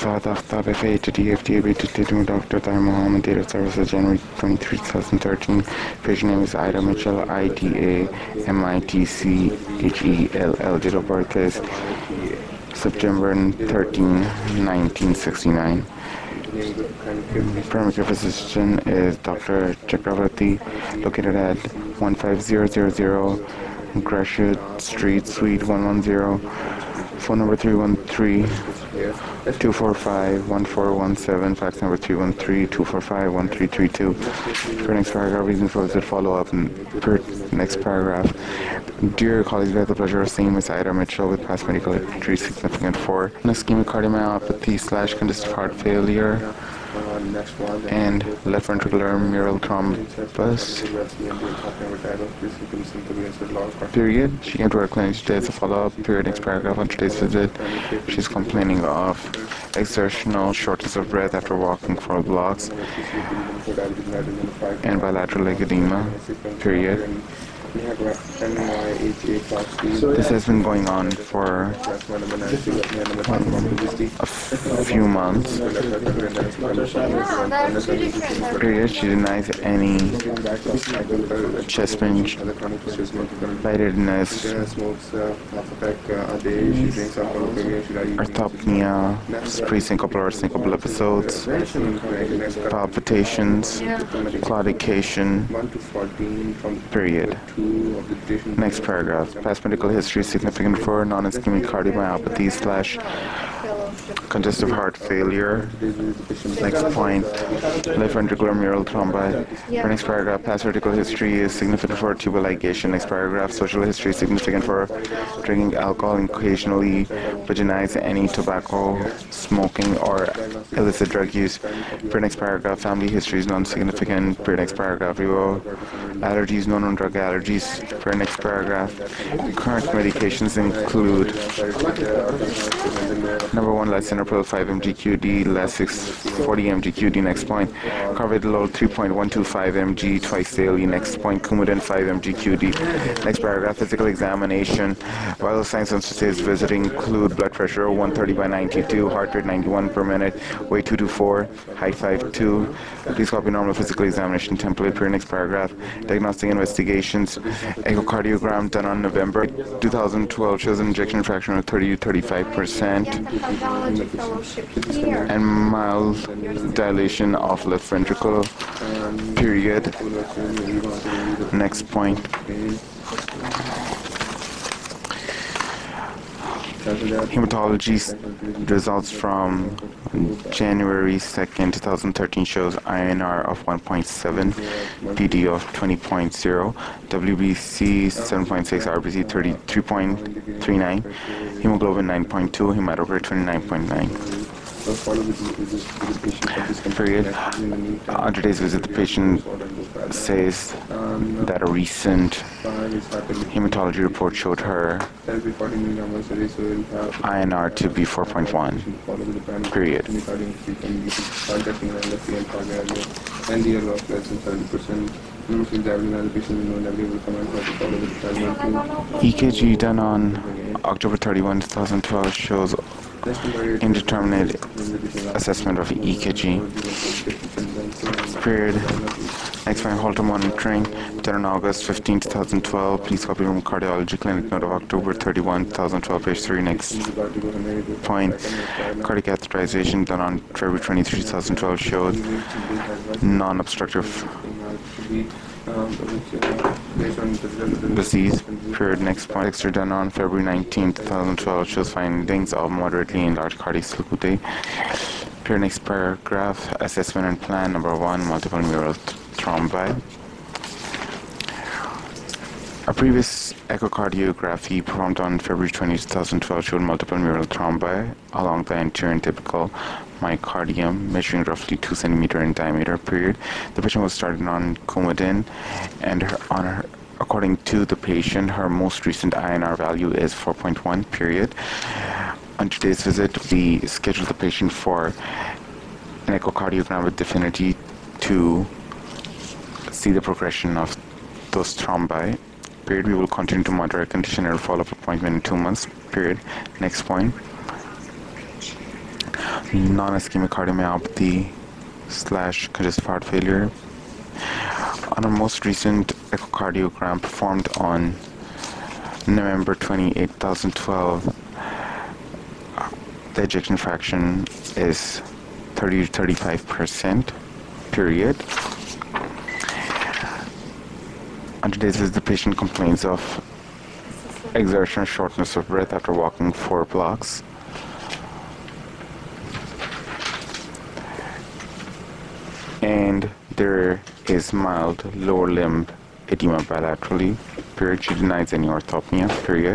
सात Aftab FA to DFDA to Dr. Tahir Mohammed, date of services January 23, 2013. Patient name is Ida Mitchell, IDA MITCHELL. Date of birth is September 13, 1969. Primary care physician is Dr. Chakravarti, located at 15000 Gresham Street, Suite 110. Phone number 313-245-1417, fax number 313-245-1332. Per next paragraph, reason for visit, follow-up. Per next paragraph, dear colleagues, we have the pleasure of seeing Ms. Ida Mitchell with past medical history significant for ischemic cardiomyopathy / congestive heart failure and left ventricular mural thrombus. Period. She came to our clinic today as a follow-up. Period. Next paragraph. On today's visit, she's complaining of exertional shortness of breath after walking for blocks and bilateral leg edema. Period. This has been going on for a few months. Period. She denies any chest pain, lightedness, orthopnea, pre-syncopal or syncopal episodes, palpitations, claudication. Period. Next paragraph. Past medical history significant for non-ischemic cardiomyopathy / congestive heart failure. Next point. Left ventricular mural thrombi. Next paragraph. Past medical history is significant for tubal ligation. Next paragraph. Social history is significant for drinking alcohol, occasionally vaginize any tobacco, smoking, or illicit drug use. Per next paragraph. Family history is non-significant. Per next paragraph. Allergies, no known drug allergies. Per next paragraph. Current medications include number 1, lisinopril 5 mg QD, Lasix 40 mg QD. Next point. Carvedilol 3.125 mg twice daily. Next point. Coumadin 5 mg QD. Next paragraph. Physical examination. Vital signs on today's visit include blood pressure 130/92, heart rate 91 per minute, weight 224, height 5'2". Please copy normal physical examination template. Per next paragraph. Diagnostic investigations. Echocardiogram done on November 2012 shows an ejection fraction of 30 to 35% and mild dilation of left ventricle. Period. Next point. Hematology results from January 2nd, 2013 shows INR of 1.7, PD of 20.0, WBC 7.6, RBC 33.39, hemoglobin 9.2, hematocrit 29.9. Period. On today's visit, the patient says that a recent hematology report showed her INR to be 4.1. Period. EKG done on October 31, 2012 shows indeterminate assessment of EKG. Period. Next point, Holter monitoring done on August 15, 2012. Please copy from cardiology clinic note of October 31, 2012, page 3. Next point, cardiac catheterization done on February 23, 2012 showed non-obstructive disease. Period. Next point, X-ray done on February 19, 2012 shows findings of moderately enlarged cardiac sulcute. Period. Next paragraph, assessment and plan. Number 1, multiple mural thrombi. A previous echocardiography performed on February 20, 2012 showed multiple mural thrombi along the anterior and typical myocardium, measuring roughly 2 cm in diameter. Period. The patient was started on Coumadin, and according to the patient, her most recent INR value is 4.1. Period. On today's visit, we scheduled the patient for an echocardiogram with DEFINITY to see the progression of those thrombi. Period. We will continue to monitor a condition and follow-up appointment in 2 months. Period. Next point. non-ischemic cardiomyopathy / congestive heart failure. On our most recent echocardiogram performed on November 28, 2012, the ejection fraction is 30 to 35%, period. On today's visit, the patient complains of exertion, shortness of breath after walking 4 blocks. And there is mild lower limb edema bilaterally, period. She denies any orthopnea, period.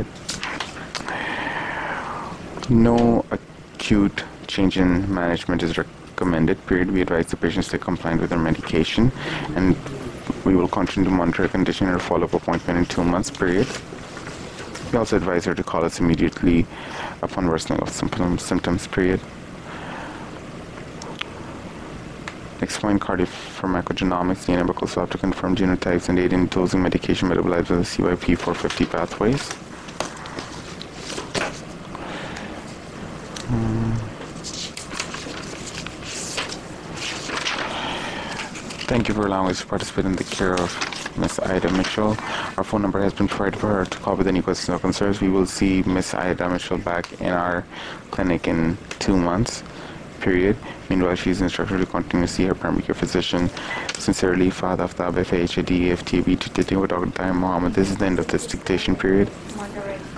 No acute change in management is recommended, period. We advise the patient stay compliant with their medication, and we will continue to monitor her condition and follow-up appointment in 2 months, period. We also advise her to call us immediately upon worsening of symptoms, period. Explain cardiopharmacogenomics, DNA Buccal swab to confirm genotypes and aid in dosing medication metabolized with the CYP450 pathways. Thank you for allowing us to participate in the care of Miss Ida Mitchell. Our phone number has been provided for her to call with any questions or concerns. We will see Miss Ida Mitchell back in our clinic in 2 months, period. Meanwhile, she is instructed to continue to see her primary care physician. Sincerely, Father Aftab, FAHAD, FTB, to Dr. Tahir Mohammed. This is the end of this dictation period.